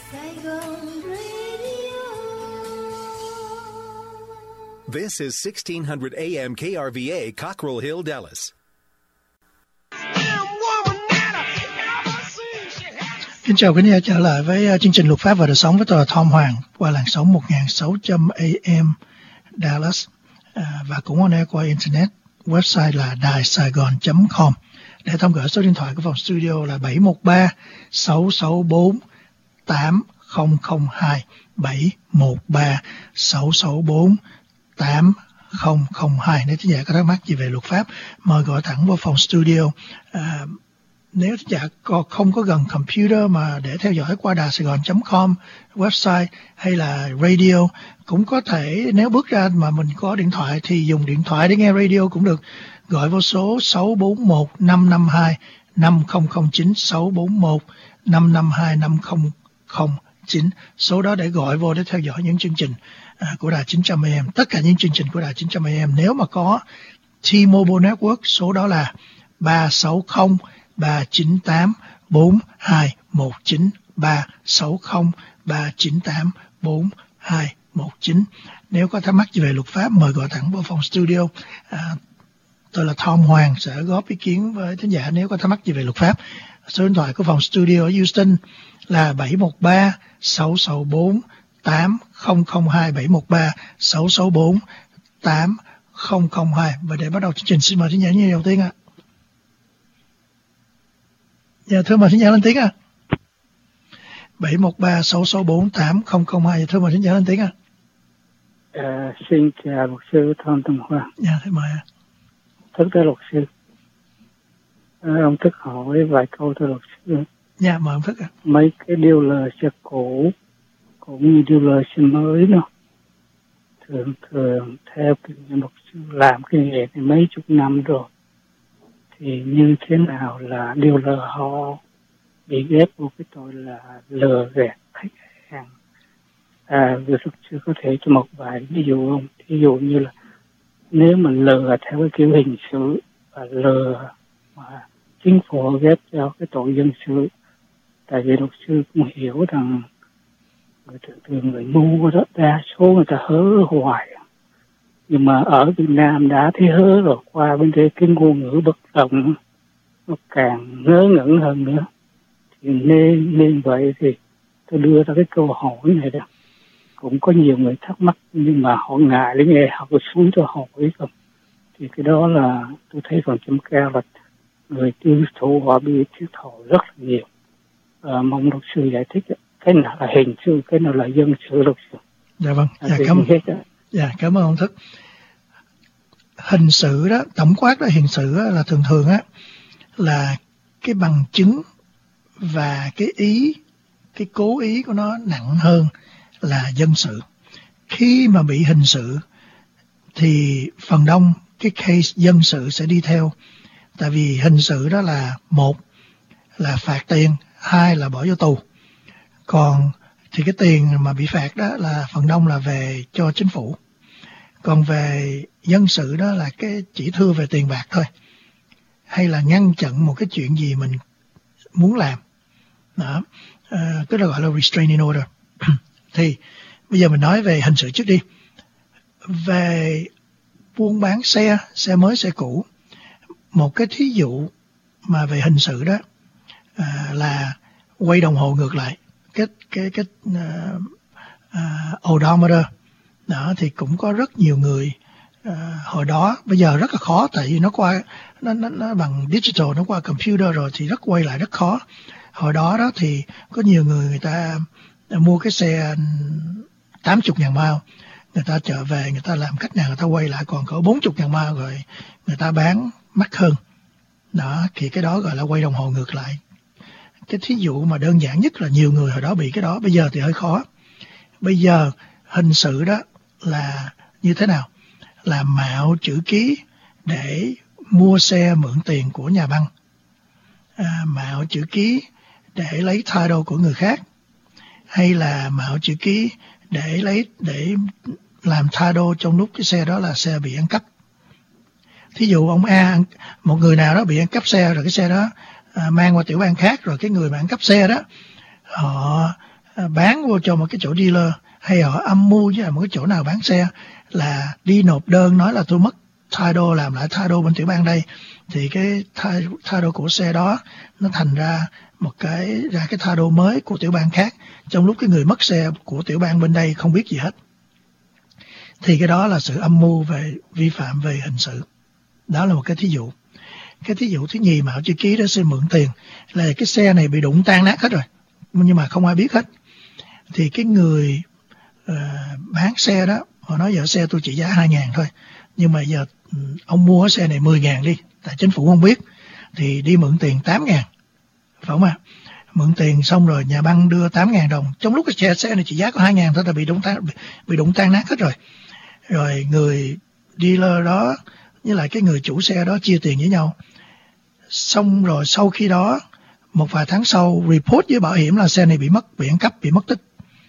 Saigon Radio. This is 1600 AM KRVA, Cockrell Hill, Dallas. Kính chào quý vị trở lại với chương trình Luật pháp và đời sống với tôi là Tom Hoàng qua làn sóng 1600 AM Dallas và cũng on air qua internet. Website là daisaigon.com. Để thông gửi số điện thoại của phòng studio là 713 664 8002 713 664 8002. Nếu thính giả có thắc mắc gì về luật pháp, mời gọi thẳng vào phòng studio. Nếu thính giả không có gần computer mà để theo dõi qua daisaigon.com website hay là radio cũng có thể, nếu bước ra mà mình có điện thoại thì dùng điện thoại để nghe radio cũng được. Gọi vào số 641 552 5009 641 552 5009. Số đó để gọi vô để theo dõi những chương trình của đài 900 AM. Tất cả những chương trình của đài 900 AM nếu mà có T-Mobile Network, số đó là 360 398 4219 360 398 4219. Nếu có thắc mắc gì về luật pháp, mời gọi thẳng vào phòng studio. Tôi là Tom Hoàng sẽ góp ý kiến với thính giả nếu có thắc mắc gì về luật pháp. Số điện thoại của phòng studio ở Houston là 713 664 8002 713 664 8002. Và để bắt đầu chương trình, xin mời thính giả như đầu tiên ạ. Dạ, thưa mời thính giả lên tiếng ạ. 713 664 8002. Thưa mời thính giả lên tiếng ạ. Xin chào luật sư Tom Hoàng. Dạ, thưa mời ạ. Thưa luật sư, ông Thức hỏi vài câu thưa luật sư. Dạ, mời ông Thức ạ. Mấy cái điều lời xe cũ cũng như điều lời xe mới đó, thường theo kinh nghiệm luật sư làm cái nghề này mấy chục năm rồi, thì như thế nào là điều lời họ bị ghép vào cái tội là lừa gạt khách hàng? Luật sư có thể cho một vài ví dụ không? Ví dụ như là nếu mình lừa theo cái kiểu hình sự và lừa mà chính phủ ghép cho cái tội dân sự, tại vì luật sư cũng hiểu rằng người ngu đó đa số người ta hớ hoài, nhưng mà ở Việt Nam đã thấy hớ rồi, qua bên đây cái ngôn ngữ bất đồng nó càng ngớ ngẩn hơn nữa. Thì nên vậy thì tôi đưa ra cái câu hỏi này đó. Cũng có nhiều người thắc mắc nhưng mà họ ngại để nghe, họ cứ xuống cho hỏi không. Thì cái đó là tôi thấy phần chấm cao là người tiêu thụ họ bị thiệt thòi rất là nhiều. Mong luật sư giải thích cái nào là hình sự, cái nào là dân sự luật sư. Dạ vâng, cảm ơn ông Thức. Hình sự đó, tổng quát đó, hình sự đó, là thường á là cái bằng chứng và cái cố ý của nó nặng hơn là dân sự. Khi mà bị hình sự thì phần đông cái case dân sự sẽ đi theo, tại vì hình sự đó là một là phạt tiền, hai là bỏ vô tù. Còn thì cái tiền mà bị phạt đó là phần đông là về cho chính phủ. Còn về dân sự đó là cái chỉ thưa về tiền bạc thôi, hay là ngăn chặn một cái chuyện gì mình muốn làm đó, cái đó gọi là restraining order. Thì bây giờ mình nói về hình sự trước đi. Về buôn bán xe mới xe cũ, một cái thí dụ mà về hình sự đó là quay đồng hồ ngược lại, cái odometer đó, thì cũng có rất nhiều người hồi đó, bây giờ rất là khó, tại vì nó bằng digital, nó qua computer rồi thì rất quay lại rất khó. Hồi đó thì có nhiều người ta mua cái xe 80.000 mile, người ta trở về, người ta làm cách nào người ta quay lại còn cỡ 40.000 mile rồi người ta bán mắc hơn đó, thì cái đó gọi là quay đồng hồ ngược lại. Cái thí dụ mà đơn giản nhất là nhiều người hồi đó bị cái đó, bây giờ thì hơi khó. Bây giờ hình sự đó là như thế nào? Là mạo chữ ký để mua xe mượn tiền của nhà băng, mạo chữ ký để lấy title của người khác, hay là mạo chữ ký để làm title trong lúc cái xe đó là xe bị ăn cắp. Thí dụ ông A, một người nào đó bị ăn cắp xe rồi cái xe đó mang qua tiểu bang khác, rồi cái người mà ăn cắp xe đó họ vô cho một cái chỗ dealer hay họ âm mưu với một cái chỗ nào bán xe là đi nộp đơn nói là tôi mất title, làm lại title bên tiểu bang đây, thì cái title của xe đó nó thành ra cái title mới của tiểu bang khác, trong lúc cái người mất xe của tiểu bang bên đây không biết gì hết. Thì cái đó là sự âm mưu về vi phạm về hình sự. Đó là một cái thí dụ. Cái thí dụ thứ nhì mà họ chữ ký đó xin mượn tiền là cái xe này bị đụng tan nát hết rồi, nhưng mà không ai biết hết. Thì cái người bán xe đó, họ nói giờ xe tôi chỉ giá 2.000 thôi, nhưng mà giờ ông mua cái xe này 10.000 đi, tại chính phủ không biết, thì đi mượn tiền 8.000, phải không ạ? Mượn tiền xong rồi nhà băng đưa 8.000 đồng, trong lúc cái xe này chỉ giá có 2.000 thôi, là bị đụng tan nát hết rồi. Rồi người dealer đó với lại cái người chủ xe đó chia tiền với nhau. Xong rồi sau khi đó một vài tháng sau report với bảo hiểm là xe này bị ăn cắp, bị mất tích,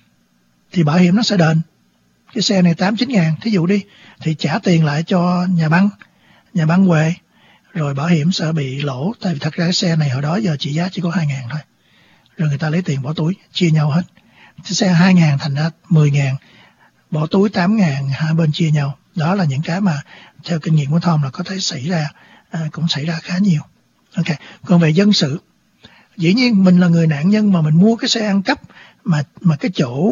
thì bảo hiểm nó sẽ đền cái xe này 8-9 ngàn thí dụ đi, thì trả tiền lại cho nhà băng huề, rồi bảo hiểm sẽ bị lỗ, tại vì thật ra cái xe này hồi đó giờ trị giá chỉ có 2.000 thôi, rồi người ta lấy tiền bỏ túi chia nhau hết. Cái xe 2.000 thành ra 10.000, bỏ túi 8.000, hai bên chia nhau. Đó là những cái mà theo kinh nghiệm của Tom là có thể xảy ra, cũng xảy ra khá nhiều. Ok, còn về dân sự, dĩ nhiên mình là người nạn nhân mà mình mua cái xe ăn cắp, mà cái chỗ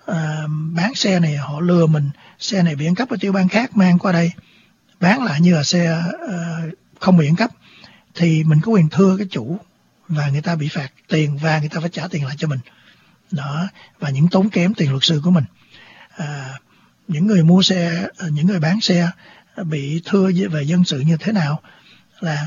bán xe này họ lừa mình, xe này bị ăn cắp ở tiểu bang khác mang qua đây bán lại như là xe không bị ăn cắp, thì mình có quyền thưa cái chủ và người ta bị phạt tiền và người ta phải trả tiền lại cho mình đó, và những tốn kém tiền luật sư của mình. Những người mua xe, những người bán xe bị thưa về dân sự như thế nào là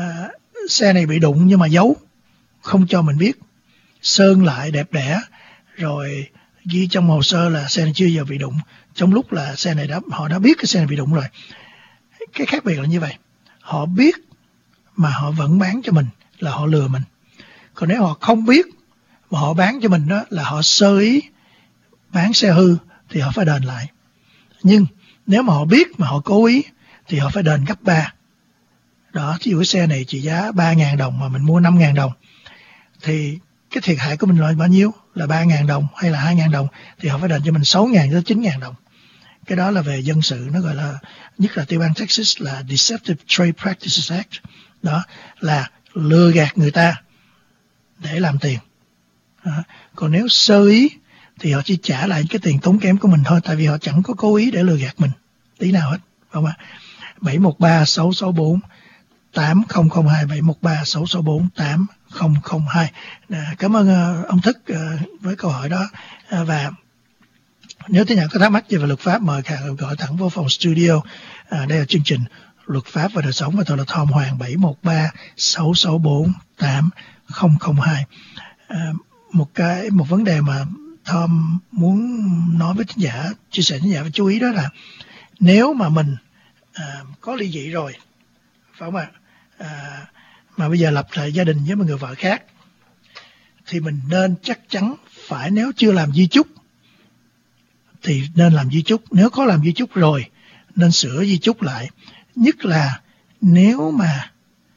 xe này bị đụng nhưng mà giấu, không cho mình biết, sơn lại đẹp đẽ, rồi ghi trong hồ sơ là xe này chưa giờ bị đụng, trong lúc là xe này họ đã biết cái xe này bị đụng rồi. Cái khác biệt là như vậy, họ biết mà họ vẫn bán cho mình là họ lừa mình. Còn nếu họ không biết mà họ bán cho mình đó là họ sơ ý bán xe hư thì họ phải đền lại. Nhưng nếu mà họ biết mà họ cố ý thì họ phải đền gấp 3. Đó, ví dụ cái xe này trị giá 3.000 đồng mà mình mua 5.000 đồng, thì cái thiệt hại của mình là bao nhiêu? Là 3.000 đồng hay là 2.000 đồng, thì họ phải đền cho mình 6.000 đến 9.000 đồng. Cái đó là về dân sự, nó gọi là, nhất là tiểu bang Texas là Deceptive Trade Practices Act. Đó là lừa gạt người ta để làm tiền. Còn nếu sơ ý thì họ chỉ trả lại cái tiền tốn kém của mình thôi, tại vì họ chẳng có cố ý để lừa gạt mình tí nào hết, không ạ? 713-664-8002, 713-664-8002. Cảm ơn ông Thức với câu hỏi đó. Và nếu thế nào có thắc mắc về luật pháp, mời gọi thẳng vô phòng studio. Đây là chương trình Luật pháp và đời sống, và tôi là Tom Hoàng. 713-664-8002. Một vấn đề mà Tom muốn nói với khán giả, chia sẻ với khán giả và chú ý đó là nếu mà mình có ly dị rồi, phải không ạ? Mà bây giờ lập lại gia đình với một người vợ khác, thì mình nên chắc chắn phải, nếu chưa làm di chúc thì nên làm di chúc, nếu có làm di chúc rồi nên sửa di chúc lại. Nhất là nếu mà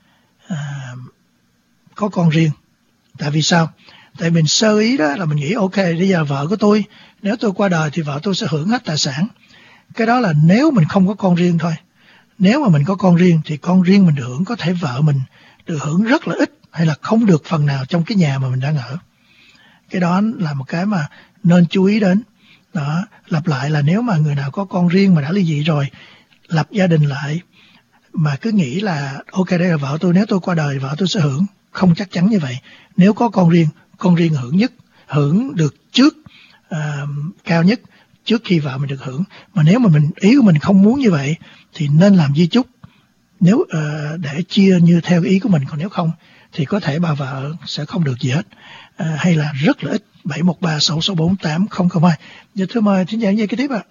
có con riêng. Tại vì sao? Tại mình sơ ý đó là mình nghĩ ok, bây giờ vợ của tôi, nếu tôi qua đời thì vợ tôi sẽ hưởng hết tài sản. Cái đó là nếu mình không có con riêng thôi. Nếu mà mình có con riêng thì con riêng mình được hưởng, có thể vợ mình được hưởng rất là ít hay là không được phần nào trong cái nhà mà mình đang ở. Cái đó là một cái mà nên chú ý đến. Đó, lặp lại là nếu mà người nào có con riêng mà đã ly dị rồi, lập gia đình lại mà cứ nghĩ là ok đây là vợ tôi, nếu tôi qua đời vợ tôi sẽ hưởng, không chắc chắn như vậy. Nếu có con riêng hưởng được trước, cao nhất trước khi vợ mình được hưởng. Mà nếu mà ý của mình không muốn như vậy thì nên làm di chúc, nếu để chia như theo ý của mình. Còn nếu không thì có thể bà vợ sẽ không được gì hết, hay là rất là ít. 713-664-8002. Dạ thưa mời thính giả dây kế tiếp ạ.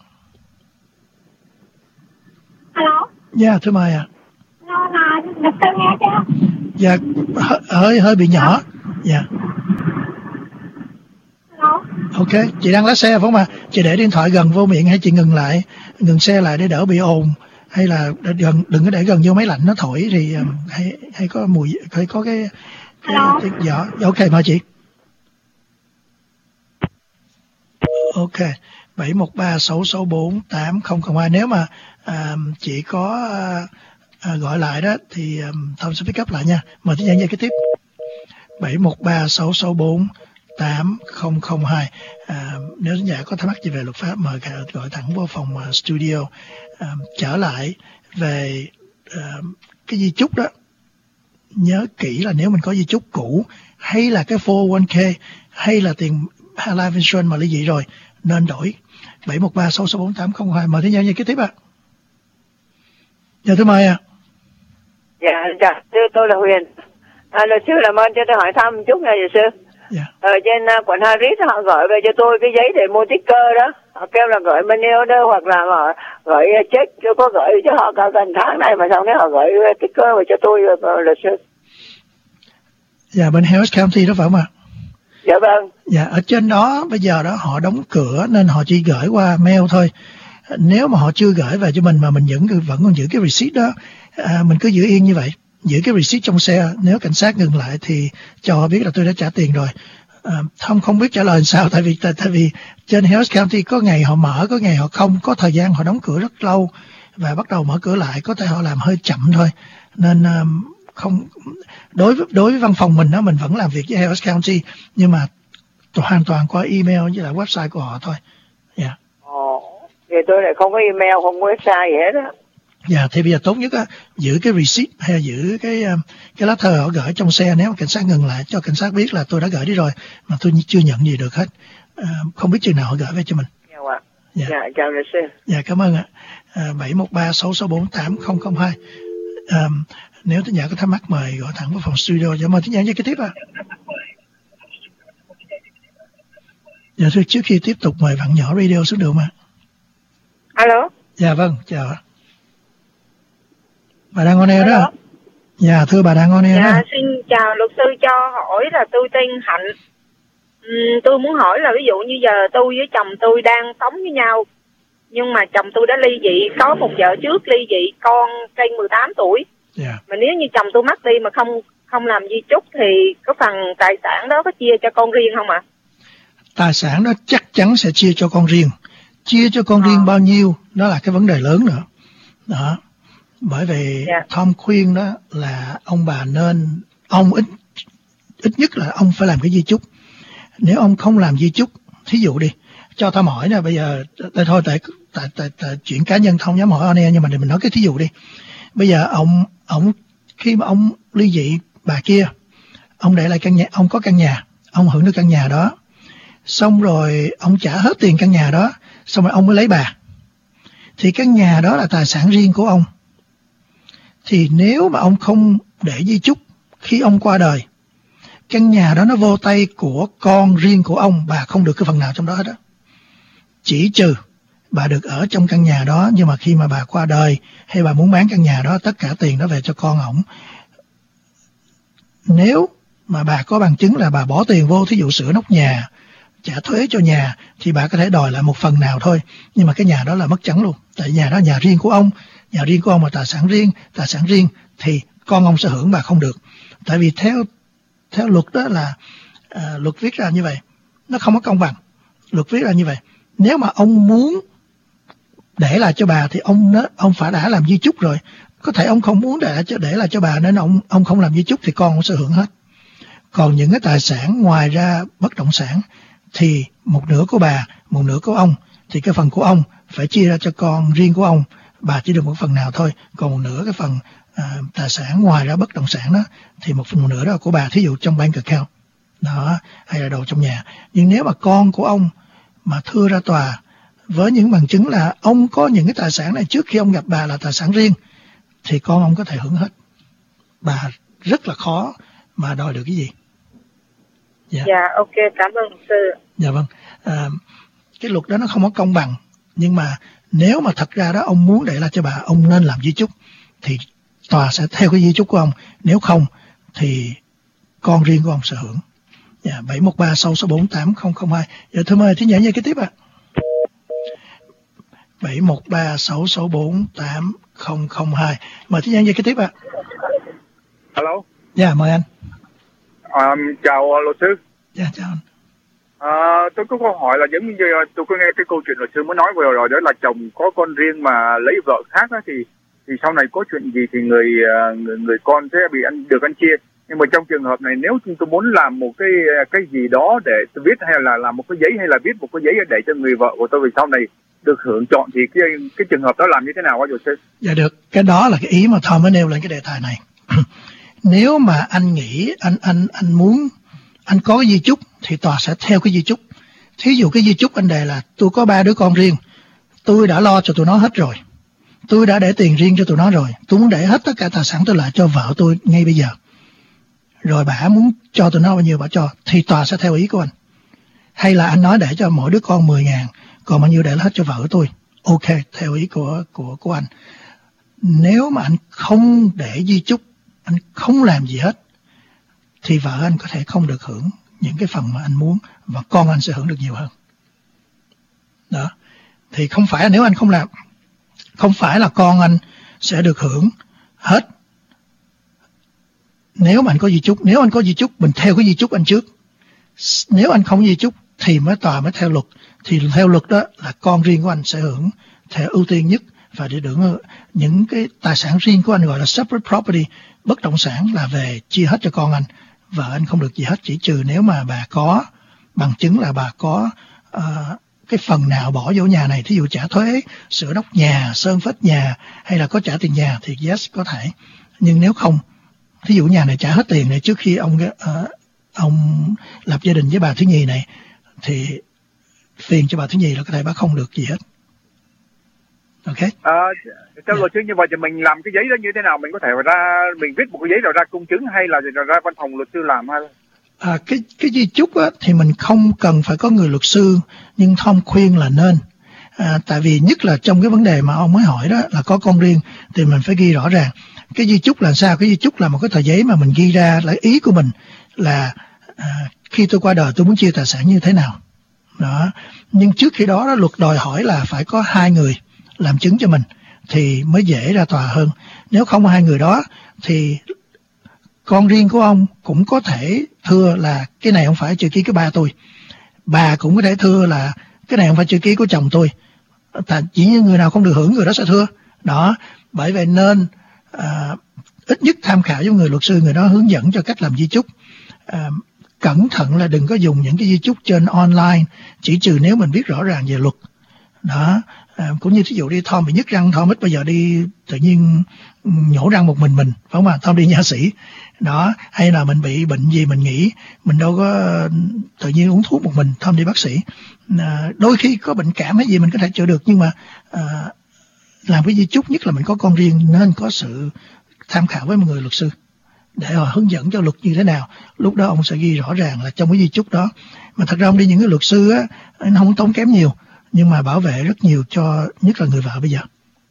Alo. Dạ thưa mời ạ. Nó là được tôi nghe chưa? Dạ hơi bị nhỏ. Dạ. Alo. Ok, chị đang lái xe phải không ạ? Chị để điện thoại gần vô miệng hay chị ngừng xe lại để đỡ bị ồn, hay là đừng có để gần vô máy lạnh nó thổi thì hay có mùi, hay có cái gió. Ok mời chị. Ok, 713-664-8002. Nếu mà chị có gọi lại đó thì Thông sẽ pick up lại nha. Mời thính giả nghe kế tiếp. 713-664-8002. Nếu thính giả có thắc mắc gì về luật pháp, mời gọi thẳng vô phòng studio. Trở lại về cái di chúc đó, nhớ kỹ là nếu mình có di chúc cũ hay là cái 401k hay là tiền life insurance mà ly dị rồi nên đổi. 713-664-8002. Mời thính giả nghe kế tiếp ạ. Dạ thưa mời ạ. Dạ, tôi là Huyền. Luật sư làm ơn cho tôi hỏi thăm một chút nha luật sư. Dạ. Ở trên quận Harris họ gửi về cho tôi cái giấy để mua ticker đó. Họ kêu là gửi money order hoặc là họ gửi check, tôi có gửi cho họ cả gần tháng này mà sau đó họ gửi ticker về cho tôi luật sư. Dạ, bên Harris County đó phải không ạ? Dạ vâng. Dạ, ở trên đó bây giờ đó họ đóng cửa nên họ chỉ gửi qua mail thôi. Nếu mà họ chưa gửi về cho mình mà mình vẫn còn giữ cái receipt đó, mình cứ giữ yên như vậy, giữ cái receipt trong xe. Nếu cảnh sát ngừng lại thì cho họ biết là tôi đã trả tiền rồi. Không biết trả lời làm sao, tại vì trên Harris County có ngày họ mở, có ngày họ không, có thời gian họ đóng cửa rất lâu và bắt đầu mở cửa lại, có thể họ làm hơi chậm thôi. Nên không, đối với văn phòng mình đó, mình vẫn làm việc với Harris County nhưng mà hoàn toàn qua email với lại website của họ thôi. Dạ. Thì tôi lại không có email, không có website gì hết á. Dạ, thì bây giờ tốt nhất á, giữ cái receipt hay là giữ cái lá thư họ gửi trong xe. Nếu cảnh sát ngừng lại, cho cảnh sát biết là tôi đã gửi đi rồi mà tôi chưa nhận gì được hết. Không biết chừng nào họ gửi về cho mình. Dạ, chào luật sư. Dạ, cảm ơn ạ. 713-664-8002. Nếu thính giả có thắc mắc mời gọi thẳng vào phòng studio. Dạ, mời thính giả nghe kế tiếp ạ. Dạ thưa, trước khi tiếp tục mời bạn nhỏ radio xuống được mà. Alo. Dạ vâng, chào ạ. Bà đang on air đó ạ. Dạ thưa, bà đang on air đó. Dạ, xin chào luật sư, cho hỏi là tôi tên Hạnh. Tôi muốn hỏi là ví dụ như giờ tôi với chồng tôi đang sống với nhau, nhưng mà chồng tôi đã ly dị, có một vợ trước ly dị, con trên 18 tuổi. Dạ. Mà nếu như chồng tôi mất đi mà không làm di chúc thì có phần tài sản đó có chia cho con riêng không ạ? Tài sản đó chắc chắn sẽ chia cho con riêng. Chia cho con riêng bao nhiêu đó là cái vấn đề lớn nữa. Đó. Bởi vì Tom khuyên đó là ông bà nên, ông ít nhất là ông phải làm cái di chúc. Nếu ông không làm di chúc, thí dụ đi, cho Tom hỏi nè, bây giờ thôi tại chuyện cá nhân không dám hỏi on air, nhưng mà mình nói cái thí dụ đi. Bây giờ ông khi mà ông ly dị bà kia, ông để lại căn nhà, ông có căn nhà, ông hưởng được căn nhà đó, xong rồi ông trả hết tiền căn nhà đó, xong rồi ông mới lấy bà, thì căn nhà đó là tài sản riêng của ông. Thì nếu mà ông không để di chúc khi ông qua đời, căn nhà đó nó vô tay của con riêng của ông, bà không được cái phần nào trong đó hết á. Chỉ trừ bà được ở trong căn nhà đó, nhưng mà khi mà bà qua đời hay bà muốn bán căn nhà đó, tất cả tiền đó về cho con ổng. Nếu mà bà có bằng chứng là bà bỏ tiền vô, thí dụ sửa nóc nhà, trả thuế cho nhà, thì bà có thể đòi lại một phần nào thôi, nhưng mà cái nhà đó là mất trắng luôn. Tại nhà đó nhà riêng của ông, nhà riêng của ông là tài sản riêng thì con ông sẽ hưởng, bà không được. Tại vì theo luật đó là luật viết ra như vậy, nó không có công bằng. Luật viết ra như vậy, nếu mà ông muốn để lại cho bà thì ông phải đã làm di chúc rồi. Có thể ông không muốn để lại cho bà nên ông không làm di chúc thì con ông sẽ hưởng hết. Còn những cái tài sản ngoài ra bất động sản thì một nửa của bà, một nửa của ông, thì cái phần của ông phải chia ra cho con riêng của ông, bà chỉ được một phần nào thôi. Còn một nửa cái phần tài sản ngoài ra bất động sản đó thì một nửa đó là của bà, thí dụ trong bank account đó, hay là đồ trong nhà. Nhưng nếu mà con của ông mà thưa ra tòa với những bằng chứng là ông có những cái tài sản này trước khi ông gặp bà là tài sản riêng, thì con ông có thể hưởng hết. Bà rất là khó mà đòi được cái gì. Dạ, ok, cảm ơn sư. Dạ vâng. Cái luật đó nó không có công bằng, nhưng mà nếu mà thật ra đó ông muốn để lại cho bà, ông nên làm di chúc, thì tòa sẽ theo cái di chúc của ông. Nếu không thì con riêng của ông sẽ hưởng. Dạ, 713-664-8002. Dạ, thưa mời thính giả nghe kế tiếp ạ. 713-664-8002. Mời thính giả nghe kế tiếp ạ. Alo. Dạ, mời anh. Chào luật sư. Dạ, chào anh. Tôi có câu hỏi là giống như tôi có nghe cái câu chuyện luật sư mới nói vừa rồi, đó là chồng có con riêng mà lấy vợ khác á, thì sau này có chuyện gì thì người con sẽ bị được ăn chia. Nhưng mà trong trường hợp này, nếu tôi muốn làm một cái gì đó để tôi viết, hay là làm một cái giấy, hay là viết một cái giấy để cho người vợ của tôi về sau này được hưởng chọn, thì cái trường hợp đó làm như thế nào hả luật sư? Dạ được, cái đó là cái ý mà Tom mới nêu lên cái đề tài này. Nếu mà anh nghĩ anh muốn anh có cái di chúc thì tòa sẽ theo cái di chúc. Thí dụ cái di chúc anh đề là tôi có 3 đứa con riêng, tôi đã lo cho tụi nó hết rồi, tôi đã để tiền riêng cho tụi nó rồi, tôi muốn để hết tất cả tài sản tôi lại cho vợ tôi ngay bây giờ, rồi bà muốn cho tụi nó bao nhiêu bà cho, thì tòa sẽ theo ý của anh. Hay là anh nói để cho mỗi đứa con 10.000, còn bao nhiêu để hết cho vợ tôi, ok, theo ý của anh. Nếu mà anh không để di chúc, anh không làm gì hết, thì vợ anh có thể không được hưởng những cái phần mà anh muốn, và con anh sẽ hưởng được nhiều hơn. Đó. Thì không phải nếu anh không làm, không phải là con anh sẽ được hưởng hết. Nếu mà anh có di chúc, nếu anh có di chúc, mình theo cái di chúc anh trước. Nếu anh không di chúc thì tòa mới theo luật. Thì theo luật đó là con riêng của anh sẽ hưởng theo ưu tiên nhất, và để được những cái tài sản riêng của anh gọi là separate property, bất động sản là về chia hết cho con anh. Vợ anh không được gì hết, chỉ trừ nếu mà bà có bằng chứng là bà có cái phần nào bỏ vô nhà này, thí dụ trả thuế, sửa đốc nhà, sơn phết nhà, hay là có trả tiền nhà thì yes, có thể. Nhưng nếu không, thí dụ nhà này trả hết tiền này trước khi ông lập gia đình với bà thứ nhì này, thì tiền cho bà thứ nhì là có thể bà không được gì hết. Ok. Theo luật sư như vậy thì mình làm cái giấy đó như thế nào? Mình có thể mình viết một cái giấy rồi ra công chứng, hay là ra văn phòng luật sư làm, hay cái di chúc á, thì mình không cần phải có người luật sư, nhưng Tom khuyên là nên. Tại vì nhất là trong cái vấn đề mà ông mới hỏi đó là có con riêng, thì mình phải ghi rõ ràng. Cái di chúc là sao? Cái di chúc là một cái tờ giấy mà mình ghi ra là ý của mình là khi tôi qua đời tôi muốn chia tài sản như thế nào. Đó. Nhưng trước khi đó luật đòi hỏi là phải có 2 người làm chứng cho mình thì mới dễ ra tòa hơn. Nếu không có 2 người đó thì con riêng của ông cũng có thể thưa là cái này không phải chữ ký của ba tôi, bà cũng có thể thưa là cái này không phải chữ ký của chồng tôi. Chỉ như người nào không được hưởng người đó sẽ thưa. Đó, bởi vậy nên ít nhất tham khảo với người luật sư, người đó hướng dẫn cho cách làm di chúc. Cẩn thận là đừng có dùng những cái di chúc trên online, chỉ trừ nếu mình biết rõ ràng về luật. Đó, cũng như thí dụ đi Tom bị nhức răng, Tom ít bao giờ đi tự nhiên nhổ răng một mình, phải không ạ? Tom đi nha sĩ. Đó, hay là mình bị bệnh gì mình nghĩ mình đâu có tự nhiên uống thuốc một mình, Tom đi bác sĩ. Đôi khi có bệnh cảm hay gì mình có thể chữa được, nhưng mà làm cái di chúc, nhất là mình có con riêng, nên có sự tham khảo với một người luật sư để họ hướng dẫn cho luật như thế nào. Lúc đó ông sẽ ghi rõ ràng là trong cái di chúc đó. Mà thật ra ông đi những cái luật sư á, nó không tốn kém nhiều, nhưng mà bảo vệ rất nhiều cho nhất là người vợ bây giờ.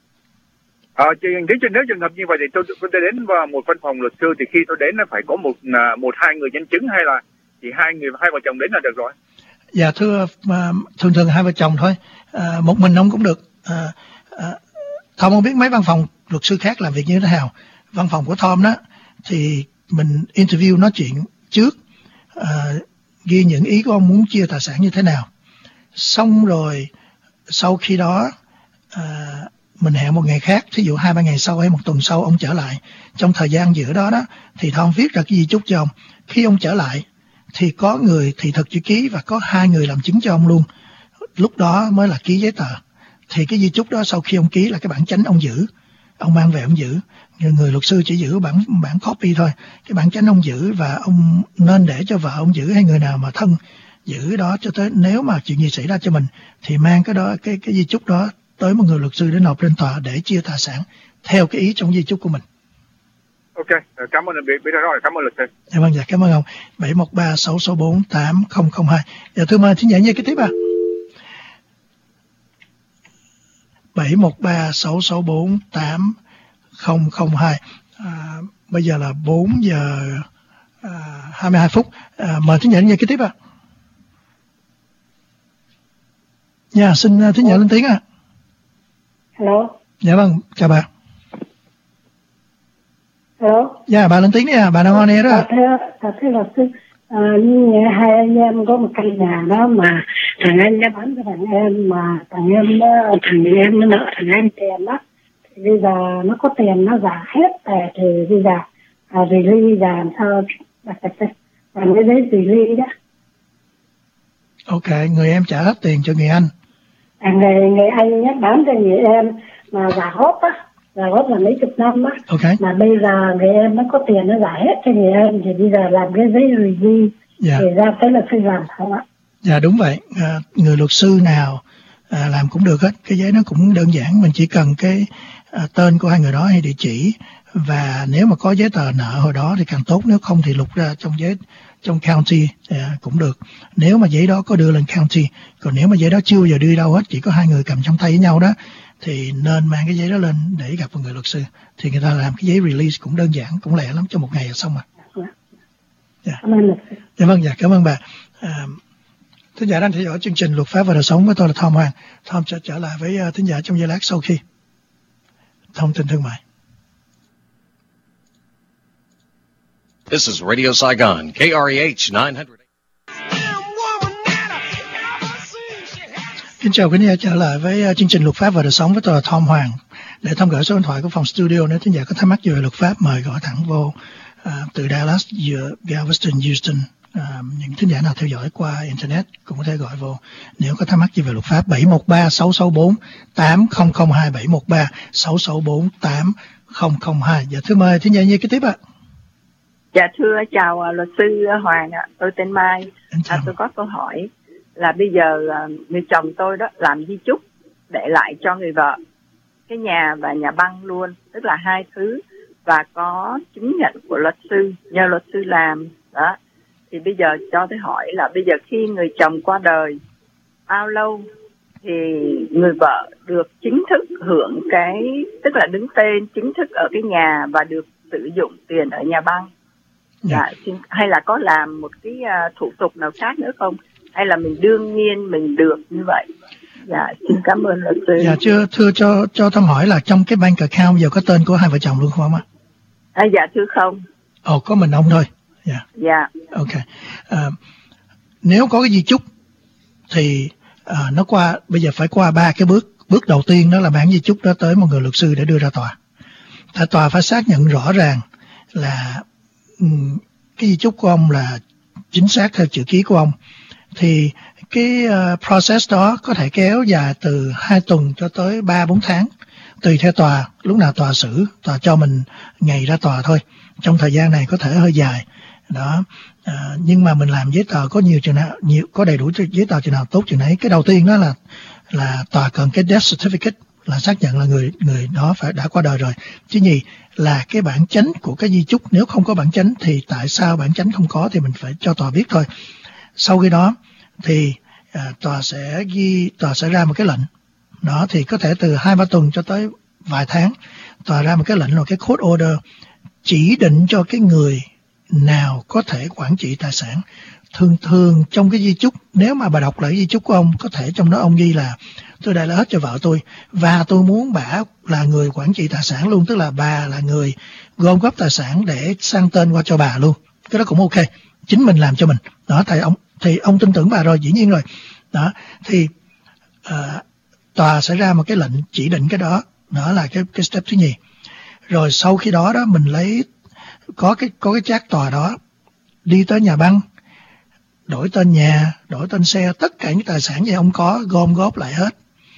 Nếu trường hợp như vậy thì tôi đến vào một văn phòng luật sư, thì khi tôi đến nó phải có một hai người nhân chứng, hay là chỉ hai vợ chồng đến là được rồi? Dạ thưa, thường 2 vợ chồng thôi, một mình ông cũng được. Tom không biết mấy văn phòng luật sư khác làm việc như thế nào. Văn phòng của Tom đó thì mình interview nói chuyện trước, ghi những ý của ông muốn chia tài sản như thế nào. Xong rồi sau khi đó mình hẹn một ngày khác, thí dụ 2-3 ngày sau hay một tuần sau ông trở lại. Trong thời gian giữa đó thì Tom viết ra cái di chúc cho ông. Khi ông trở lại thì có người thị thực chữ ký và có 2 người làm chứng cho ông luôn. Lúc đó mới là ký giấy tờ. Thì cái di chúc đó sau khi ông ký là cái bản chánh ông giữ, ông mang về ông giữ. Người luật sư chỉ giữ bản copy thôi. Cái bản chánh ông giữ, và ông nên để cho vợ ông giữ hay người nào mà thân giữ đó, cho tới nếu mà chuyện gì xảy ra cho mình thì mang cái đó, cái di chúc đó tới một người luật sư để nộp lên tòa để chia tài sản theo cái ý trong di chúc của mình. Ok, cảm ơn rồi, cảm ơn luật sư. Dạ vâng, dạ cảm ơn ông. 713-664-8002. Dạ thưa mời thính giả nghe cái tiếp 713-664-8002. Bây giờ là 4 giờ 22 phút. Mời thính giả nghe cái tiếp Dạ, xin thính giả lên tiếng Hello. Dạ vâng, chào bà. Hello. Dạ, bà lên tiếng đi bà đang on air đó. Thưa luật sư, Hai anh em có một căn nhà đó mà thằng anh đã bán cho thằng em, mà thằng em nó nợ thằng anh tiền đó. Thì bây giờ nó có tiền nó giả hết về, thì bây giờ release giờ làm sao làm cái giấy release đó. Ok, người em trả hết tiền cho người anh. Người anh nhắc bán cho người em mà giả hốt á, giả hốt là mấy chục năm á. Okay. Mà bây giờ người em nó có tiền nó giả hết cho người em, thì bây giờ làm cái giấy release thì ra tới là phải làm không ạ? Dạ đúng vậy. Người luật sư nào làm cũng được hết. Cái giấy nó cũng đơn giản, mình chỉ cần cái tên của hai người đó hay địa chỉ, và nếu mà có giấy tờ nợ hồi đó thì càng tốt, nếu không thì lục ra trong county cũng được, nếu mà giấy đó có đưa lên county. Còn nếu mà giấy đó chưa bao giờ đưa đâu hết, chỉ có hai người cầm trong tay với nhau đó, thì nên mang cái giấy đó lên để gặp một người luật sư. Thì người ta làm cái giấy release cũng đơn giản, cũng lẹ lắm, trong một ngày là xong rồi. Cảm ơn. Dạ vâng, dạ cảm ơn bà. Thính giả đang theo dõi chương trình Luật pháp và đời sống với tôi là Tom Hoàng. Tom sẽ trở lại với thính giả trong giây lát sau khi thông tin thương mại. This is Radio Saigon, KREH 900. Kính chào quý vị trở lại với chương trình Luật pháp và đời sống với tôi là Tom Hoàng. Để thông gửi số điện thoại của phòng studio, nếu thính giả có thắc mắc về luật pháp, mời gọi thẳng vô từ Dallas, Galveston, Houston. Những thính giả nào theo dõi qua internet cũng có thể gọi vô nếu có thắc mắc gì về luật pháp. 713-664-8002, 713-664-8002. Dạ thưa mời thính giả Nhi kế tiếp ạ. Dạ thưa chào luật sư Hoàng ạ, tôi tên Mai. Tôi có câu hỏi là bây giờ người chồng tôi đó làm di chúc để lại cho người vợ cái nhà và nhà băng luôn, tức là hai thứ, và có chứng nhận của luật sư, nhờ luật sư làm đó. Thì bây giờ cho tôi hỏi là bây giờ khi người chồng qua đời bao lâu thì người vợ được chính thức hưởng cái, tức là đứng tên chính thức ở cái nhà và được sử dụng tiền ở nhà băng? Dạ, hay là có làm một cái thủ tục nào khác nữa không? Hay là mình đương nhiên mình được như vậy? Dạ, xin cảm ơn luật sư. Dạ, thưa cho Tom hỏi là trong cái bank account giờ có tên của hai vợ chồng luôn không ạ? Dạ thưa không. Có mình ông thôi. Dạ. Dạ. Ok. Nếu có cái di chúc thì nó bây giờ phải qua 3 cái bước. Bước đầu tiên đó là bản di chúc đó tới một người luật sư để đưa ra tòa. Tòa phải xác nhận rõ ràng là cái di chúc của ông là chính xác theo chữ ký của ông. Thì cái process đó có thể kéo dài từ 2 tuần cho tới 3-4 tháng, tùy theo tòa, lúc nào tòa xử, tòa cho mình ngày ra tòa thôi. Trong thời gian này có thể hơi dài đó, nhưng mà mình làm giấy tờ có nhiều chừng nào, có đầy đủ giấy tờ chừng nào tốt chừng ấy. Cái đầu tiên đó là tòa cần cái death certificate, là xác nhận là người đó đã qua đời rồi. Thứ nhì là cái bản chánh của cái di chúc, nếu không có bản chánh thì tại sao bản chánh không có thì mình phải cho tòa biết thôi. Sau khi đó thì tòa sẽ ra một cái lệnh đó, thì có thể từ 2-3 tuần cho tới vài tháng, tòa ra một cái lệnh là cái court order chỉ định cho cái người nào có thể quản trị tài sản. Thường trong cái di chúc, nếu mà bà đọc lại di chúc của ông, có thể trong đó ông ghi là tôi để lại hết cho vợ tôi và tôi muốn bà là người quản trị tài sản luôn, tức là bà là người gom góp tài sản để sang tên qua cho bà luôn. Cái đó cũng ok, chính mình làm cho mình đó. Thì ông tin tưởng bà rồi, dĩ nhiên rồi đó. Thì tòa sẽ ra một cái lệnh chỉ định cái đó, đó là cái step thứ nhì. Rồi sau khi đó mình có cái trác tòa đó, đi tới nhà băng, đổi tên nhà, đổi tên xe, tất cả những tài sản gì ông có gom góp lại hết,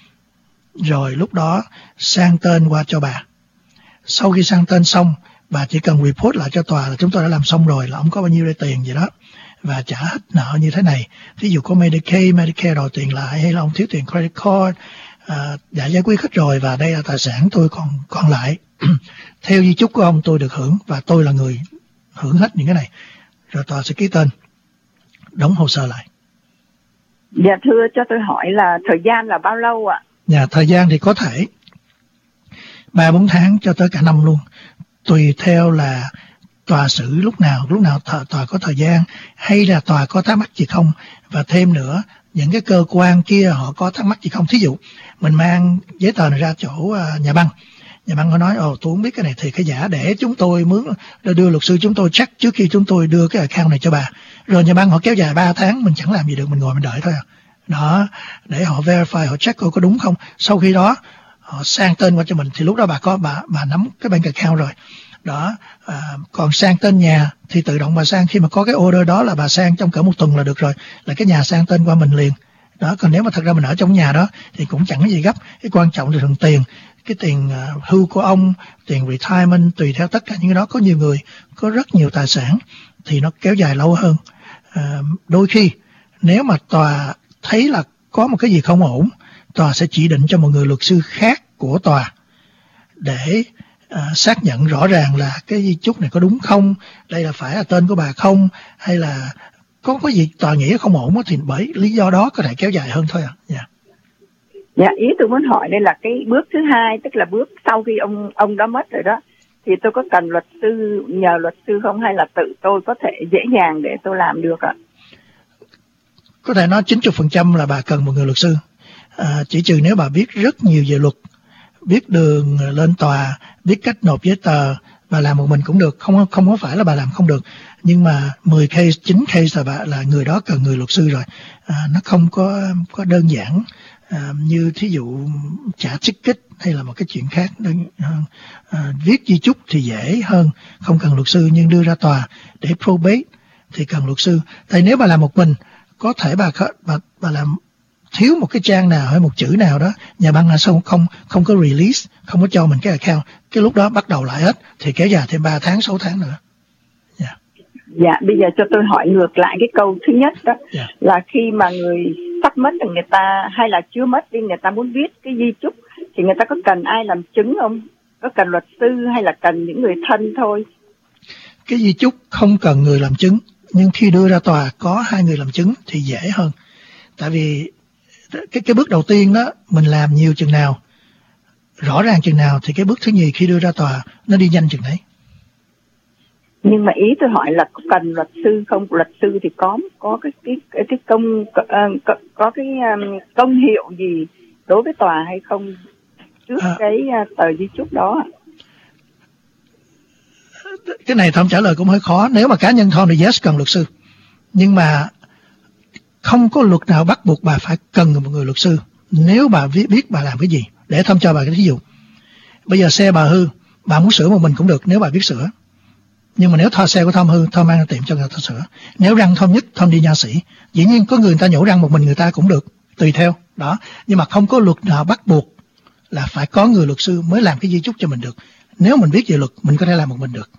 rồi lúc đó sang tên qua cho bà. Sau khi sang tên xong, bà chỉ cần report lại cho tòa là chúng tôi đã làm xong rồi, là ông có bao nhiêu đây tiền gì đó và trả hết nợ như thế này. Ví dụ có Medicare đòi tiền lại, hay là ông thiếu tiền credit card, đã giải quyết hết rồi và đây là tài sản tôi còn lại. Theo di chúc của ông tôi được hưởng và tôi là người hưởng hết những cái này. Rồi tòa sẽ ký tên, đóng hồ sơ lại. Dạ thưa, cho tôi hỏi là thời gian là bao lâu ạ? Dạ, thời gian thì có thể 3-4 tháng cho tới cả năm luôn, tùy theo là tòa xử lúc nào tòa có thời gian, hay là tòa có thắc mắc gì không. Và thêm nữa, những cái cơ quan kia họ có thắc mắc gì không. Thí dụ mình mang giấy tờ này ra chỗ nhà băng có nói tôi không biết cái này thì cái giả, để chúng tôi đưa luật sư chúng tôi check trước khi chúng tôi đưa cái account này cho bà. Rồi nhà băng họ kéo dài 3 tháng, mình chẳng làm gì được, mình ngồi mình đợi thôi à. Đó, để họ verify, họ check coi có đúng không. Sau khi đó họ sang tên qua cho mình thì lúc đó bà nắm cái bank account rồi. Đó, còn sang tên nhà thì tự động bà sang, khi mà có cái order đó là bà sang trong cỡ 1 tuần là được rồi, là cái nhà sang tên qua mình liền. Đó, còn nếu mà thật ra mình ở trong nhà đó thì cũng chẳng có gì gấp. Cái quan trọng là thường tiền, cái tiền hưu của ông, tiền retirement, tùy theo tất cả những cái đó. Có nhiều người có rất nhiều tài sản thì nó kéo dài lâu hơn. Đôi khi nếu mà tòa thấy là có một cái gì không ổn, tòa sẽ chỉ định cho một người luật sư khác của tòa để xác nhận rõ ràng là cái di chúc này có đúng không, đây là phải là tên của bà không, hay là có gì tòa nghĩ không ổn thì bởi lý do đó có thể kéo dài hơn thôi à. Dạ, ý tôi muốn hỏi đây là cái bước thứ hai, tức là bước sau khi ông đó mất rồi đó, thì tôi có cần luật sư, nhờ luật sư không, hay là tự tôi có thể dễ dàng để tôi làm được ạ? Có thể nói 90% là bà cần một người luật sư, chỉ trừ nếu bà biết rất nhiều về luật, biết đường lên tòa, biết cách nộp giấy tờ, bà làm một mình cũng được, không có phải là bà làm không được. Nhưng mà 10 case, 9 case là người đó cần người luật sư rồi. Nó không có đơn giản như thí dụ trả ticket hay là một cái chuyện khác. Viết di chúc thì dễ hơn, không cần luật sư, nhưng đưa ra tòa để probate thì cần luật sư. Tại nếu bà làm một mình, có thể bà làm thiếu một cái trang nào hay một chữ nào đó, nhà băng là không có release, không có cho mình cái account, cái lúc đó bắt đầu lại hết thì kéo dài thêm 3 tháng 6 tháng nữa. Dạ, bây giờ cho tôi hỏi ngược lại cái câu thứ nhất đó, là khi mà người sắp mất thì người ta, hay là chưa mất đi, người ta muốn viết cái di chúc thì người ta có cần ai làm chứng không? Có cần luật sư hay là cần những người thân thôi? Cái di chúc không cần người làm chứng, nhưng khi đưa ra tòa có 2 người làm chứng thì dễ hơn. Tại vì cái bước đầu tiên đó mình làm nhiều chừng nào, rõ ràng chừng nào, thì cái bước thứ nhì khi đưa ra tòa nó đi nhanh chừng đấy. Nhưng mà ý tôi hỏi là có cần luật sư không? Luật sư thì có cái công hiệu gì đối với tòa hay không trước cái tờ di chúc đó? Cái này Tom trả lời cũng hơi khó. Nếu mà cá nhân Tom thì yes, cần luật sư. Nhưng mà không có luật nào bắt buộc bà phải cần một người luật sư nếu bà biết bà làm cái gì. Để Tom cho bà cái ví dụ. Bây giờ xe bà hư, bà muốn sửa một mình cũng được nếu bà biết sửa. Nhưng mà nếu xe của Tom hư, Tom mang ra tiệm cho người ta sửa. Nếu răng Tom nhức, Tom đi nha sĩ. Dĩ nhiên có người ta nhổ răng một mình người ta cũng được, tùy theo đó. Nhưng mà không có luật nào bắt buộc là phải có người luật sư mới làm cái di chúc cho mình được. Nếu mình biết về luật, mình có thể làm một mình được.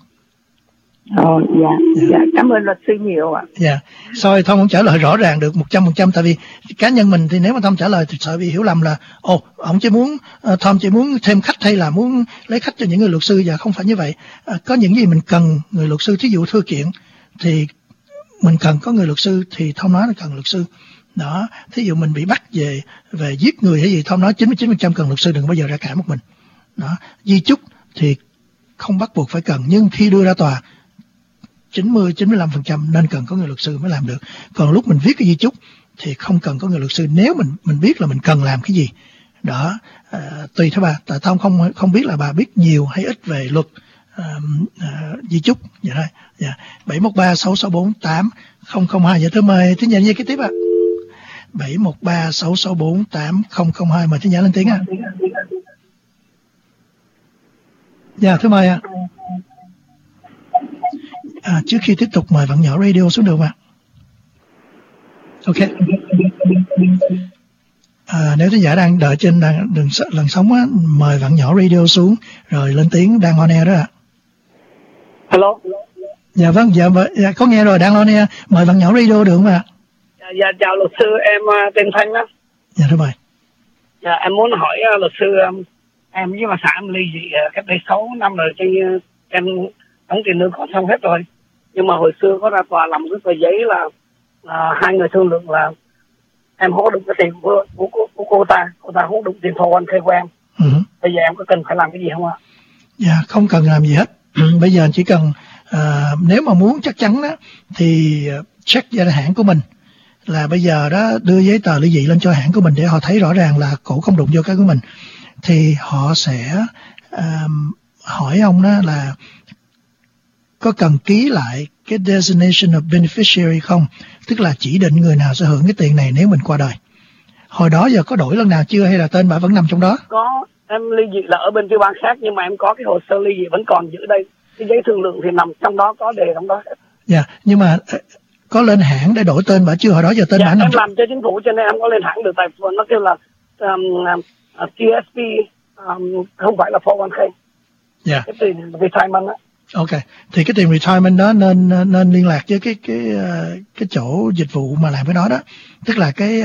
Dạ, cảm ơn luật sư nhiều ạ. Dạ, sorry Tom không trả lời rõ ràng được 100%, tại vì cá nhân mình thì nếu mà Tom trả lời thì sợ bị hiểu lầm là ông chỉ muốn Tom chỉ muốn thêm khách hay là muốn lấy khách cho những người luật sư. Và không phải như vậy. Có những gì mình cần người luật sư, thí dụ thư kiện thì mình cần có người luật sư thì Tom nói là cần luật sư. Đó, thí dụ mình bị bắt về giết người hay gì, Tom nói 99% cần luật sư, đừng bao giờ ra cãi một mình. Đó, di chúc thì không bắt buộc phải cần, nhưng khi đưa ra tòa 90-95% nên cần có người luật sư mới làm được. Còn lúc mình viết cái di chúc thì không cần có người luật sư nếu mình biết là mình cần làm cái gì. Đó, tùy theo bà. Tại Tom không biết là bà biết nhiều hay ít về luật di chúc. Dạ thôi. Dạ. 713-664-8002. Dạ thưa mời Thính Nhã nghe cái tiếp ạ. 713-664-8002. Mời Thính Nhã lên tiếng ạ. Dạ thưa mời ạ. Trước khi tiếp tục mời bạn nhỏ radio xuống được ạ. Ok. Nếu thính giả đang đợi trên đường làn sóng á, mời bạn nhỏ radio xuống rồi lên tiếng, đang on air đó ạ. Hello. Dạ vâng, dạ có nghe rồi, đang on air. Mời bạn nhỏ radio được không ạ? Dạ chào luật sư, em tên Thanh đó. Dạ thưa mời. Dạ em muốn hỏi luật sư, em với bà xã em ly dị cách đây 6 năm rồi, cho em đóng tiền lương có xong hết rồi. Nhưng mà hồi xưa có ra tòa làm cái tờ giấy là hai người thương lượng là em không có đụng cái tiền của cô ta không đụng tiền 401k của em. Bây giờ em có cần phải làm cái gì không ạ? Dạ không cần làm gì hết. Bây giờ chỉ cần nếu mà muốn chắc chắn đó thì check gia hạn của mình là bây giờ đó đưa giấy tờ ly dị lên cho hãng của mình để họ thấy rõ ràng là cổ không đụng vô cái của mình, thì họ sẽ hỏi ông đó là có cần ký lại cái designation of beneficiary không? Tức là chỉ định người nào sẽ hưởng cái tiền này nếu mình qua đời. Hồi đó giờ có đổi lần nào chưa hay là tên bà vẫn nằm trong đó? Có, em ly dị là ở bên tiểu bang khác nhưng mà em có cái hồ sơ ly dị vẫn còn giữ đây. Cái giấy thương lượng thì nằm trong đó, có đề trong đó hết. Dạ, nhưng mà có lên hãng để đổi tên bà chưa? Hồi đó giờ tên bà nằm em làm cho chính phủ cho nên em có lên hãng được, tại nó kêu là TSP, không phải là 401k. Dạ. Cái tiền retirement á. Ok, thì cái tiền retirement đó nên liên lạc với cái chỗ dịch vụ mà làm cái đó đó, tức là cái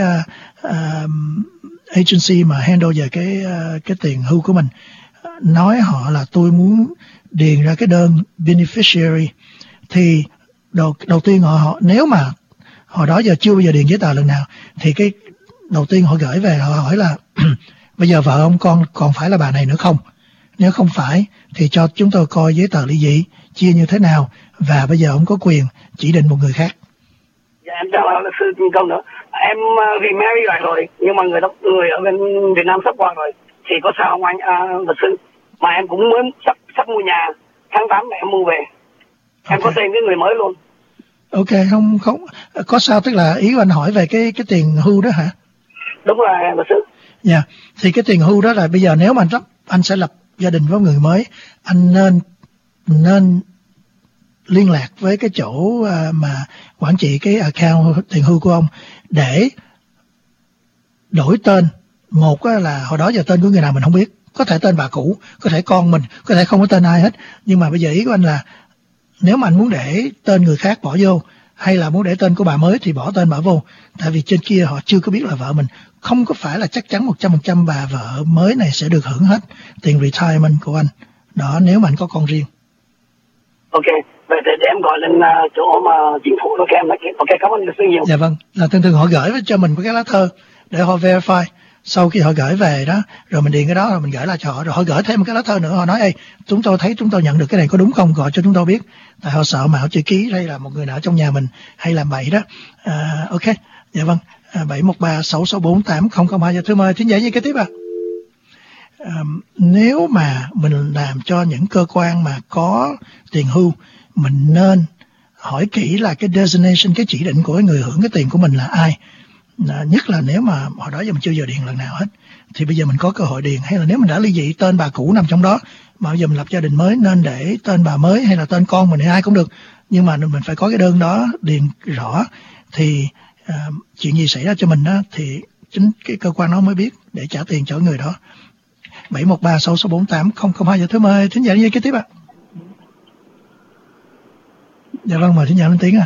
agency mà handle về cái tiền hưu của mình, nói họ là tôi muốn điền ra cái đơn beneficiary. Thì đầu tiên họ nếu mà hồi đó giờ chưa bao giờ điền giấy tờ lần nào thì cái đầu tiên họ gửi về họ hỏi là bây giờ vợ ông con còn phải là bà này nữa không? Nếu không phải thì cho chúng tôi coi giấy tờ ly dị chia như thế nào, và bây giờ ông có quyền chỉ định một người khác. Dạ, em chào luật sư câu nữa. Em remarry lại rồi nhưng mà người ở bên Việt Nam sắp qua rồi thì có sao không anh luật sư? Mà em cũng mới sắp mua nhà, tháng 8 mẹ em mua về. Em có tên cái người mới luôn. Ok, không có sao, tức là ý của anh hỏi về cái tiền hưu đó hả? Đúng rồi luật sư. Dạ, thì cái tiền hưu đó là bây giờ nếu mà anh sẽ lập gia đình với người mới, anh nên liên lạc với cái chỗ mà quản trị cái account tiền hưu của ông để đổi tên. Một là hồi đó giờ tên của người nào mình không biết, có thể tên bà cũ, có thể con mình, có thể không có tên ai hết. Nhưng mà bây giờ ý của anh là nếu mà anh muốn để tên người khác bỏ vô, hay là muốn để tên của bà mới thì bỏ tên bà vô. Tại vì trên kia họ chưa có biết là vợ mình, không có phải là chắc chắn 100% bà vợ mới này sẽ được hưởng hết tiền retirement của anh. Đó, nếu mà anh có con riêng. Ok, vậy để em gọi lên chỗ mà chính phủ đó em nói. Ok, cảm ơn luật sư nhiều. Dạ vâng, là thường họ gửi cho mình một cái lá thơ để họ verify. Sau khi họ gửi về đó, rồi mình điền cái đó rồi mình gửi lại cho họ, rồi họ gửi thêm một cái lá thơ nữa, họ nói ê, chúng tôi thấy chúng tôi nhận được cái này có đúng không, gọi cho chúng tôi biết. Tại họ sợ mà họ chưa ký hay là một người nào trong nhà mình hay làm bậy đó. Ok, dạ vâng, 713-664-8002. Dạ thưa mời thính giả gì kế tiếp ạ? Nếu mà mình làm cho những cơ quan mà có tiền hưu, mình nên hỏi kỹ là cái designation, cái chỉ định của người hưởng cái tiền của mình là ai. Nhất là nếu mà hồi đó giờ mình chưa giờ điền lần nào hết thì bây giờ mình có cơ hội điền, hay là nếu mình đã ly dị tên bà cũ nằm trong đó mà bây giờ mình lập gia đình mới nên để tên bà mới hay là tên con mình hay ai cũng được, nhưng mà mình phải có cái đơn đó điền rõ. Thì chuyện gì xảy ra cho mình đó thì chính cái cơ quan đó mới biết để trả tiền cho người đó. 713-664-8002. Dạ thưa mời thính giả gì kế tiếp ạ? Dạ vâng, mời thính giả lên tiếng ạ.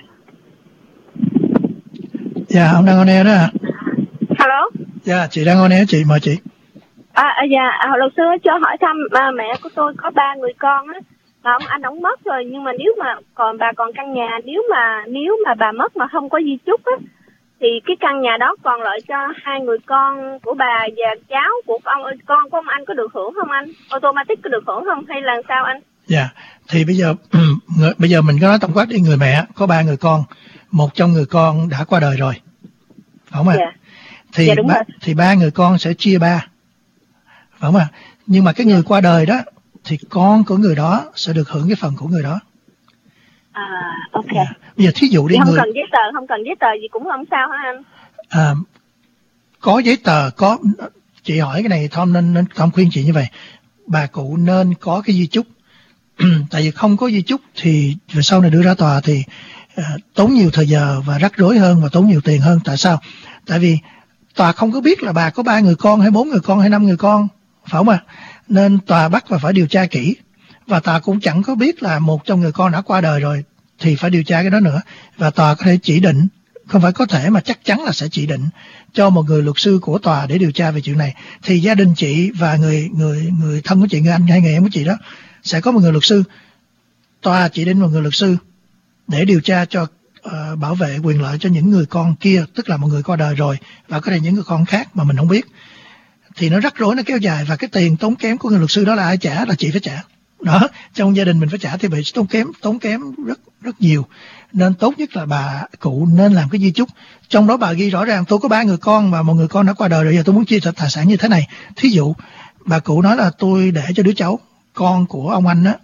Dạ, ông đang on air đó ạ. Hello. Dạ, chị đang on air, chị mời chị. Dạ, luật sư cho hỏi thăm, mẹ của tôi có 3 người con á, mà ông mất rồi, nhưng mà nếu mà bà còn căn nhà, nếu mà bà mất mà không có di chúc á, thì cái căn nhà đó còn lại cho 2 người con của bà và cháu của con của ông anh có được hưởng không anh? Automatic có được hưởng không hay là sao anh? Dạ, thì bây giờ mình có nói tổng quát đi, người mẹ có 3 người con, một trong người con đã qua đời rồi, phải không ạ? Dạ. Thì 3 người con sẽ chia 3, phải không ạ? Nhưng mà cái người qua đời đó thì con của người đó sẽ được hưởng cái phần của người đó. Ok. Dạ. Bây giờ thí dụ đi, không cần giấy tờ gì cũng không sao hả anh? Có giấy tờ, có, chị hỏi cái này Tom nên Tom khuyên chị như vậy, bà cụ nên có cái di chúc. Tại vì không có di chúc thì về sau này đưa ra tòa thì tốn nhiều thời giờ và rắc rối hơn và tốn nhiều tiền hơn. Tại sao? Tại vì tòa không có biết là bà có 3 người con hay 4 người con hay 5 người con, phải không ạ? Nên tòa bắt và phải điều tra kỹ, và tòa cũng chẳng có biết là một trong người con đã qua đời rồi thì phải điều tra cái đó nữa. Và tòa có thể chỉ định, không phải có thể mà chắc chắn là sẽ chỉ định cho một người luật sư của tòa để điều tra về chuyện này. Thì gia đình chị và người thân của chị, người anh hay người em của chị đó sẽ có một người luật sư. Tòa chỉ định một người luật sư để điều tra cho bảo vệ quyền lợi cho những người con kia, tức là một người qua đời rồi và có thể những người con khác mà mình không biết. Thì nó rắc rối, nó kéo dài, và cái tiền tốn kém của người luật sư đó là ai trả? Là chị phải trả. Đó, trong gia đình mình phải trả thì bị tốn kém rất nhiều. Nên tốt nhất là bà cụ nên làm cái di chúc. Trong đó bà ghi rõ ràng tôi có 3 người con và một người con đã qua đời rồi, giờ tôi muốn chia tài sản như thế này. Thí dụ bà cụ nói là tôi để cho đứa cháu con của ông anh á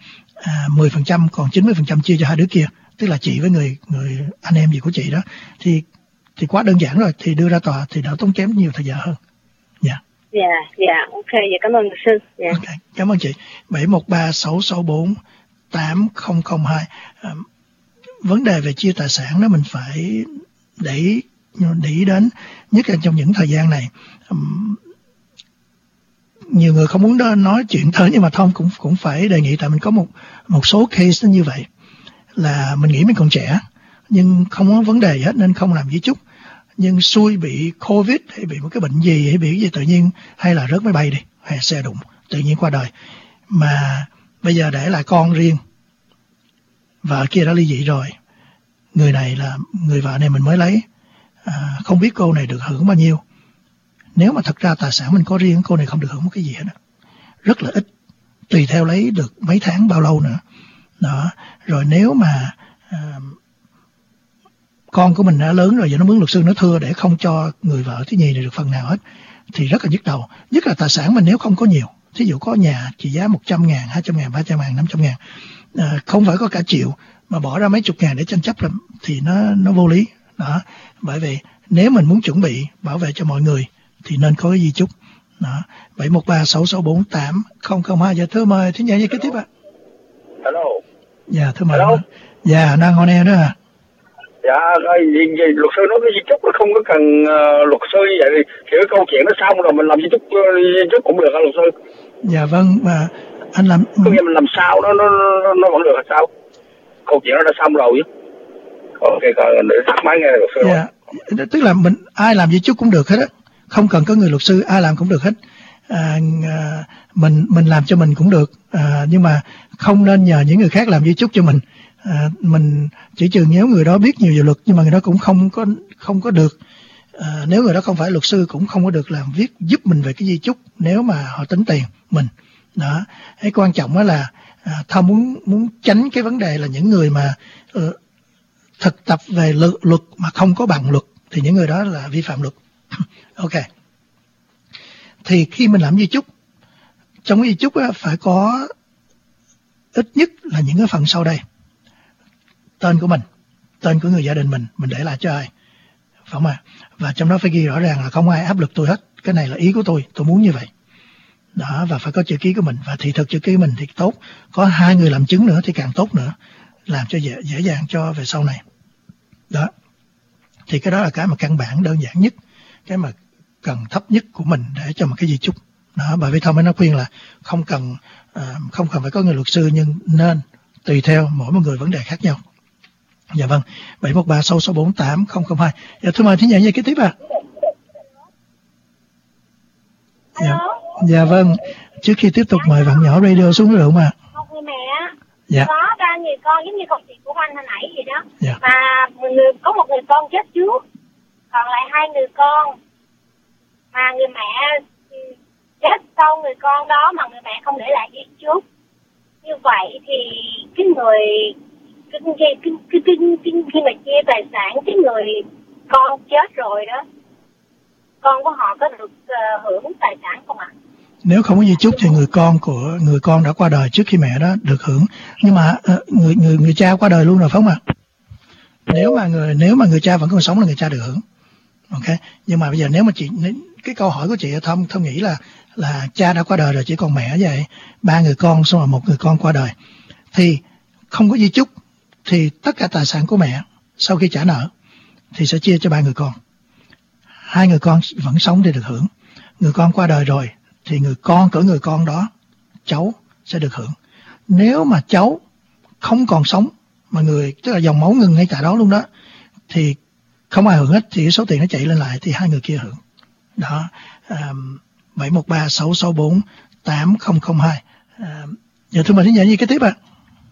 10%, còn 90% chia cho hai đứa kia, tức là chị với người anh em gì của chị đó, thì quá đơn giản rồi, thì đưa ra tòa thì đỡ tốn kém nhiều thời giờ hơn. Dạ, ok, dạ cảm ơn luật sư. Dạ. Okay, cảm ơn chị. 713-664-8002. Vấn đề về chia tài sản đó mình phải để ý đến, nhất là trong những thời gian này. Nhiều người không muốn nói chuyện tới, nhưng mà Thông cũng phải đề nghị, tại mình có một số case như vậy, là mình nghĩ mình còn trẻ nhưng không có vấn đề gì hết nên không làm di chúc, nhưng xui bị Covid hay bị một cái bệnh gì hay bị cái gì tự nhiên, hay là rớt máy bay đi, hay xe đụng tự nhiên qua đời, mà bây giờ để lại con riêng, vợ kia đã ly dị rồi, người này là người vợ này mình mới lấy, không biết cô này được hưởng bao nhiêu. Nếu mà thật ra tài sản mình có riêng, cô này không được hưởng một cái gì hết, rất là ít, tùy theo lấy được mấy tháng bao lâu nữa đó. Rồi nếu mà con của mình đã lớn rồi, giờ nó mướn luật sư nó thưa để không cho người vợ thứ nhì này được phần nào hết, thì rất là nhức đầu. Nhất là tài sản mình nếu không có nhiều, thí dụ có nhà trị giá 100.000, 200.000, 300.000, 500.000, không phải có cả triệu mà bỏ ra mấy chục ngàn để tranh chấp thì nó vô lý đó. Bởi vì nếu mình muốn chuẩn bị bảo vệ cho mọi người thì nên có cái di chúc đó. 713-664-8002. Dạ thưa mời thính giả gì kế tiếp ạ. Hello. Dạ thưa mời. Hello. Dạ đang on air đó à. Dạ luật sư nói cái di chúc nó không có cần luật sư như vậy, thì cái câu chuyện nó xong rồi mình làm di chúc cũng được hả luật sư? Dạ vâng, và anh làm có nghĩa mình làm sao nó vẫn được là sao? Câu chuyện nó đã xong rồi chứ. Ok, còn để thắc mắc nghe luật sư. Dạ, tức là mình ai làm di chúc cũng được hết á, không cần có người luật sư, ai làm cũng được hết. Mình làm cho mình cũng được, nhưng mà không nên nhờ những người khác làm di chúc cho mình. Mình chỉ trừ nếu người đó biết nhiều về luật, nhưng mà người đó cũng không có được, nếu người đó không phải luật sư cũng không có được làm viết giúp mình về cái di chúc nếu mà họ tính tiền mình đó. Cái quan trọng đó là Thông muốn tránh cái vấn đề là những người mà thực tập về luật mà không có bằng luật, thì những người đó là vi phạm luật. Ok, thì khi mình làm di chúc, trong cái di chúc phải có ít nhất là những cái phần sau đây: tên của mình, tên của người gia đình mình để lại cho ai, phải không ạ? Và trong đó phải ghi rõ ràng là không ai áp lực tôi hết, cái này là ý của tôi muốn như vậy đó. Và phải có chữ ký của mình, và thị thực chữ ký của mình thì tốt, có 2 người làm chứng nữa thì càng tốt nữa, làm cho dễ dàng cho về sau này đó. Thì cái đó là cái mà căn bản đơn giản nhất, cái mà cần thấp nhất của mình để cho một cái di chúc đó. Bởi vì Thông mới nó khuyên là không cần phải có người luật sư, nhưng nên tùy theo mỗi một người vấn đề khác nhau. Dạ vâng, 713-664-8002. Dạ thưa mời thính giả kế tiếp ạ. Dạ vâng, trước khi tiếp tục mời bạn nhỏ radio xuống được mà. Một người mẹ dạ. Có 3 người con giống như câu chuyện của anh hồi nãy vậy đó. Dạ. Mà có một người con chết trước, còn lại 2 người con. Mà người mẹ chết sau người con đó mà người mẹ không để lại di chúc. Như vậy thì cái người khi mà chia tài sản, cái người con chết rồi đó, con của họ có được hưởng tài sản không ạ? Nếu không có di chúc thì người con đã qua đời trước khi mẹ đó được hưởng. Nhưng mà người cha qua đời luôn rồi phải không ạ? Nếu mà người cha vẫn còn sống là người cha được hưởng. Ok. Nhưng mà bây giờ nếu mà cái câu hỏi của chị Thông nghĩ là cha đã qua đời rồi, chỉ còn mẹ vậy, 3 người con xong rồi 1 người con qua đời, thì không có di chúc thì tất cả tài sản của mẹ sau khi trả nợ thì sẽ chia cho 3 người con. 2 người con vẫn sống thì được hưởng. Người con qua đời rồi thì người con đó, cháu sẽ được hưởng. Nếu mà cháu không còn sống mà tức là dòng máu ngừng ngay tại đó luôn đó, thì không ai hưởng hết, thì số tiền nó chạy lên lại thì 2 người kia hưởng đó. 713-664-8002. Dạ thưa mời thính giả gì kế tiếp ạ.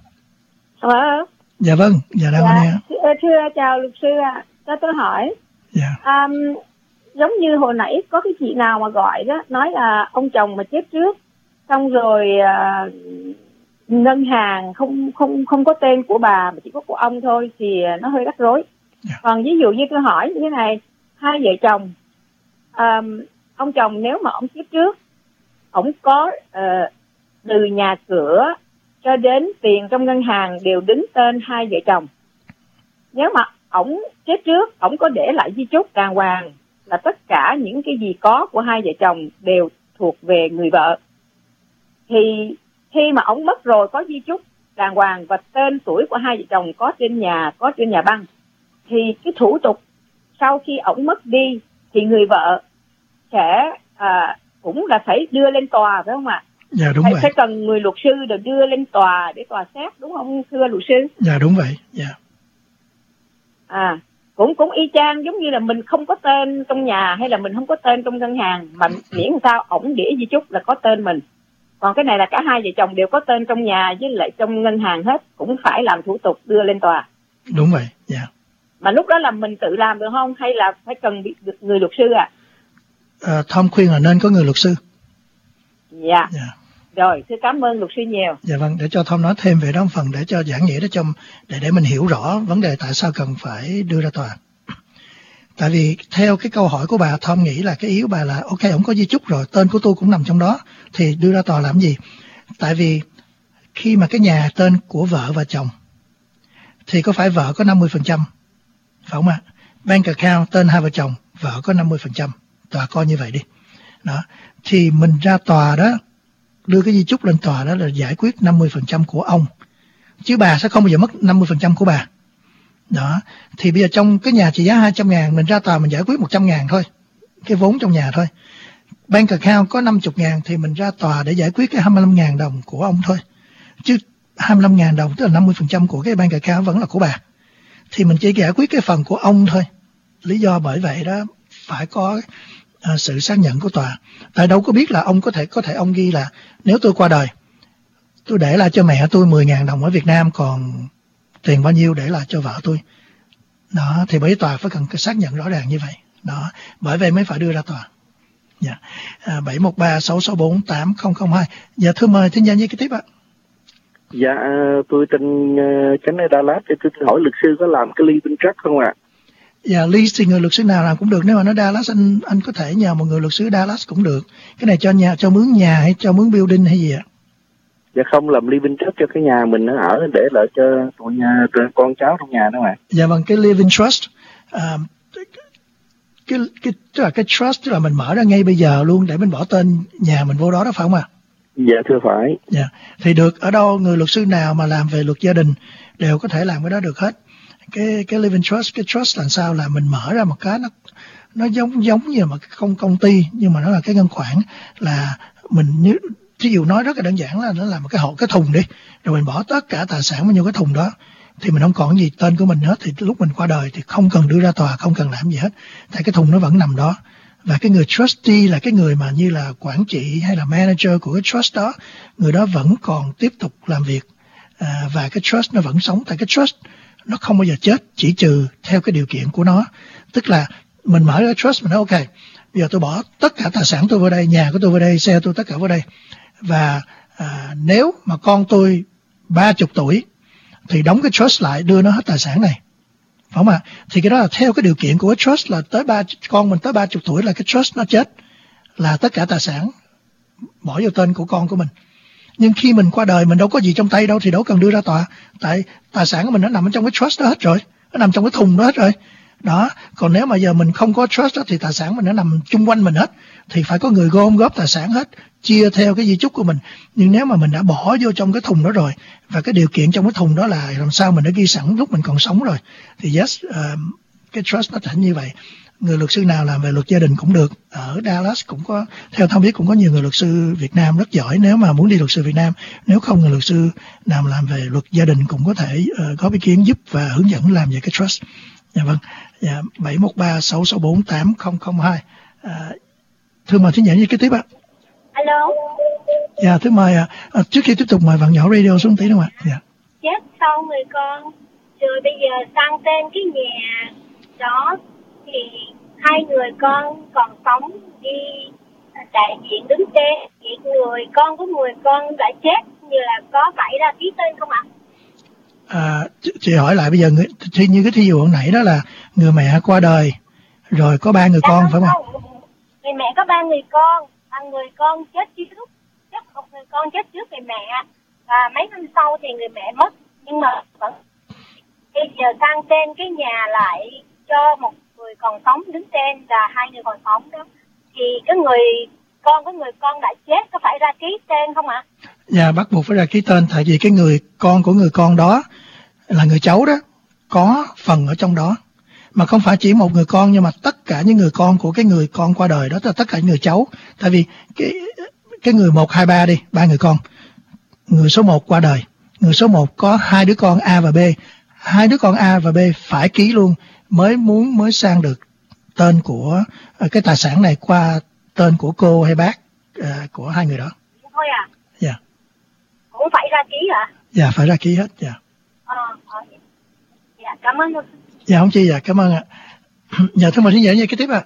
Dạ vâng, dạ đang nghe. Thưa chào luật sư ạ. Cho tôi hỏi. Dạ. Giống như hồi nãy có cái chị nào mà gọi đó, nói là ông chồng mà chết trước, xong rồi ngân hàng không có tên của bà mà chỉ có của ông thôi, thì nó hơi rắc rối. Còn ví dụ như tôi hỏi như thế này, 2 vợ chồng, ông chồng nếu mà ông chết trước, ông có từ nhà cửa cho đến tiền trong ngân hàng đều đứng tên hai vợ chồng. Nếu mà ổng chết trước, ổng có để lại di chúc đàng hoàng là tất cả những cái gì có của hai vợ chồng đều thuộc về người vợ. Thì khi mà ổng mất rồi có di chúc đàng hoàng và tên tuổi của hai vợ chồng có trên nhà băng, thì cái thủ tục sau khi ổng mất đi thì người vợ sẽ cũng là phải đưa lên tòa, phải không ạ? Dạ đúng vậy. Phải cần người luật sư được đưa lên tòa để tòa xét, đúng không thưa luật sư? Dạ đúng vậy. Dạ. Cũng y chang giống như là mình không có tên trong nhà hay là mình không có tên trong ngân hàng, mà miễn sao ổng để di chúc là có tên mình. Còn cái này là cả hai vợ chồng đều có tên trong nhà với lại trong ngân hàng hết, cũng phải làm thủ tục đưa lên tòa. Đúng vậy. Dạ. Mà lúc đó là mình tự làm được không hay là phải cần được người luật sư ạ? Tom khuyên là nên có người luật sư. Dạ. Rồi, thưa cảm ơn luật sư nhiều. Dạ vâng, để cho Tom nói thêm về đó một phần để cho giảng nghĩa để mình hiểu rõ vấn đề tại sao cần phải đưa ra tòa. Tại vì theo cái câu hỏi của bà, Tom nghĩ là cái ý của bà là ok, ông có di chúc rồi, tên của tôi cũng nằm trong đó, thì đưa ra tòa làm gì? Tại vì khi mà cái nhà tên của vợ và chồng thì có phải vợ có 50%, phải không ạ? Bank account tên hai vợ chồng, vợ có 50%, tòa coi như vậy đi. Đó, thì mình ra tòa đó, đưa cái di chúc lên tòa đó là giải quyết 50% của ông, chứ bà sẽ không bao giờ mất 50% của bà. Đó, thì bây giờ trong cái nhà trị giá 200.000, mình ra tòa mình giải quyết 100.000 thôi, cái vốn trong nhà thôi. Bank account có 50.000 thì mình ra tòa để giải quyết cái 25.000 đồng của ông thôi. Chứ 25.000 đồng tức là 50% của cái bank account vẫn là của bà. Thì mình chỉ giải quyết cái phần của ông thôi. Lý do bởi vậy đó phải có sự xác nhận của tòa. Tại đâu có biết là ông có thể ông ghi là nếu tôi qua đời, tôi để lại cho mẹ tôi 10.000 đồng ở Việt Nam, còn tiền bao nhiêu để lại cho vợ tôi. Đó, thì bởi tòa phải cần xác nhận rõ ràng như vậy. Đó, bởi vậy mới phải đưa ra tòa. Dạ. 713-664-8002. Dạ thưa mời thính giả như cái tiếp ạ. Dạ, tôi tên Chánh ở Dallas, thì tôi hỏi luật sư có làm cái living trust không ạ? Dạ, lease thì người luật sư nào làm cũng được. Nếu mà nó Dallas, anh có thể nhờ một người luật sư Dallas cũng được. Cái này cho mướn nhà hay cho mướn building hay gì ạ? Dạ không, làm living trust cho cái nhà mình nó ở để lại cho tụi con cháu trong nhà đó mà. Dạ vâng, cái living trust, tức là cái trust tức là mình mở ra ngay bây giờ luôn để mình bỏ tên nhà mình vô đó, đó phải không ạ? Dạ thưa phải. Dạ, thì được ở đâu người luật sư nào mà làm về luật gia đình đều có thể làm cái đó được hết. Cái living trust, cái trust làm sao là mình mở ra một cái nó giống như mà không công ty, nhưng mà nó là cái ngân khoản, là mình như thí dụ nói rất là đơn giản là nó là một cái thùng đi, rồi mình bỏ tất cả tài sản vào cái thùng đó, thì mình không còn gì tên của mình hết, thì lúc mình qua đời thì không cần đưa ra tòa, không cần làm gì hết, tại cái thùng nó vẫn nằm đó. Và cái người trustee là cái người mà như là quản trị hay là manager của cái trust đó, người đó vẫn còn tiếp tục làm việc, và cái trust nó vẫn sống. Tại cái trust nó không bao giờ chết, chỉ trừ theo cái điều kiện của nó. Tức là mình mở ra trust, mình nói ok, bây giờ tôi bỏ tất cả tài sản tôi vào đây, nhà của tôi vào đây, xe tôi tất cả vào đây, và nếu mà con tôi 30 tuổi thì đóng cái trust lại, đưa nó hết tài sản này, phải không ạ? Thì cái đó là theo cái điều kiện của cái trust, là con mình tới 30 tuổi là cái trust nó chết, là tất cả tài sản bỏ vào tên của con của mình. Nhưng khi mình qua đời mình đâu có gì trong tay đâu, thì đâu cần đưa ra tòa, tại tài sản của mình nó nằm ở trong cái trust đó hết rồi, nó nằm trong cái thùng đó hết rồi. Đó, còn nếu mà giờ mình không có trust đó, thì tài sản mình nó nằm chung quanh mình hết, thì phải có người gom góp tài sản hết, chia theo cái di chúc của mình. Nhưng nếu mà mình đã bỏ vô trong cái thùng đó rồi, và cái điều kiện trong cái thùng đó là làm sao mình đã ghi sẵn lúc mình còn sống rồi, thì yes, cái trust nó thành như vậy. Người luật sư nào làm về luật gia đình cũng được. Ở Dallas cũng có, theo Thông biết cũng có nhiều người luật sư Việt Nam rất giỏi, nếu mà muốn đi luật sư Việt Nam. Nếu không, người luật sư nào làm về luật gia đình cũng có thể có ý kiến giúp và hướng dẫn làm về cái trust. Dạ vâng. Dạ, 713-664-8002. Thưa mời thính giả như kế tiếp ạ. Alo. Dạ, thưa mời trước khi tiếp tục mời bạn nhỏ radio xuống tí đúng không ạ? Dạ. Chết sau người con, rồi bây giờ sang tên cái nhà đó, thì hai người con còn sống đi đại diện đứng tên, thì người con của người con đã chết, như là có phải ra ký tên không ạ? Chị hỏi lại bây giờ, như cái thí dụ hồi nãy đó là người mẹ qua đời rồi có 3 người con phải không? Người mẹ có 3 người con, người con chết trước, một người con chết trước người mẹ, và mấy năm sau thì người mẹ mất, nhưng mà vẫn bây giờ sang tên cái nhà lại cho một người còn sống đứng tên là hai người còn sống đó, thì cái người con đã chết có phải ra ký tên không ạ? Dạ, bắt buộc phải ra ký tên, tại vì cái người con của người con đó là người cháu đó có phần ở trong đó, mà không phải chỉ một người con, nhưng mà tất cả những người con của cái người con qua đời đó, tức là tất cả những người cháu. Tại vì cái người 1, 2, 3 đi, 3 người con, người số 1 qua đời, người số 1 có 2 đứa con A và B, 2 đứa con A và B phải ký luôn mới sang được tên của cái tài sản này qua tên của cô hay bác của hai người đó. Thôi à? Dạ. Cũng phải ra ký hả? Dạ, phải ra ký hết. Dạ. Dạ, cảm ơn. Dạ, không chi, dạ, cảm ơn ạ. Dạ, thưa mời thính giả nghe kế tiếp ạ.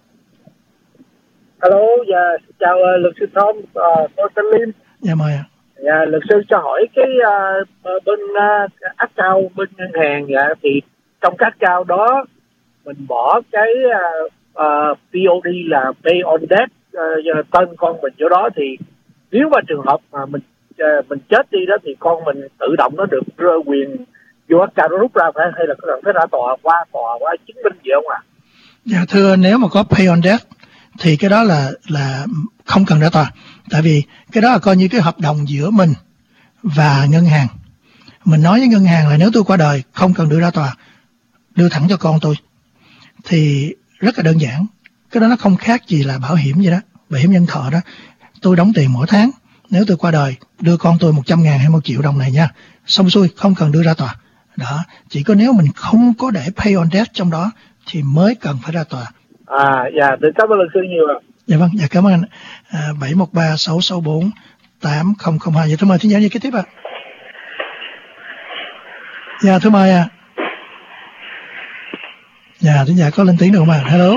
Alo, dạ, chào luật sư Tom, tôi tên Lim. Dạ, mời ạ. Dạ, luật sư cho hỏi cái bên account bên ngân hàng, dạ, thì trong các account đó mình bỏ cái POD là Pay on Death, tên con mình chỗ đó, thì nếu mà trường hợp mà mình chết đi đó thì con mình tự động nó được quyền vô account nó rút ra, hay là cần phải ra tòa qua chứng minh gì không ạ? Dạ, thưa, nếu mà có Pay on Death thì cái đó là không cần ra tòa, tại vì cái đó là coi như cái hợp đồng giữa mình và ngân hàng. Mình nói với ngân hàng là nếu tôi qua đời không cần đưa ra tòa, đưa thẳng cho con tôi, thì rất là đơn giản. Cái đó nó không khác gì là bảo hiểm vậy đó, bảo hiểm nhân thọ đó. Tôi đóng tiền mỗi tháng, nếu tôi qua đời đưa con tôi 100.000 hay 1 triệu đồng này nha, xong xuôi, không cần đưa ra tòa. Đó, chỉ có nếu mình không có để Pay on Death trong đó thì mới cần phải ra tòa. Dạ, được, cảm ơn luật sư nhiều ạ. Dạ vâng, dạ cảm ơn anh. 713-664-8002. Dạ, thưa mời thính giả kế tiếp ạ. Dạ, thưa mời ạ. Dạ, thính giả có lên tiếng được không ạ? Hello.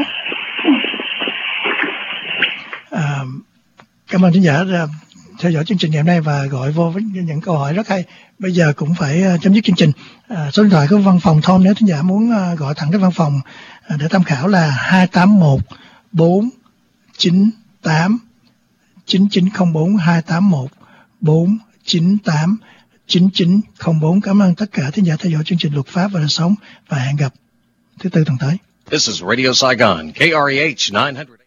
Cảm ơn thính giả theo dõi chương trình ngày hôm nay và gọi vô với những câu hỏi rất hay. Bây giờ cũng phải chấm dứt chương trình. Số điện thoại của văn phòng Tom, nếu thính giả muốn gọi thẳng đến văn phòng để tham khảo là 281 498 9904, 281 498 9904. Cảm ơn tất cả thính giả theo dõi chương trình Luật pháp và đời sống, và hẹn gặp thứ Tư tuần tới. This is Radio Saigon, KREH 900.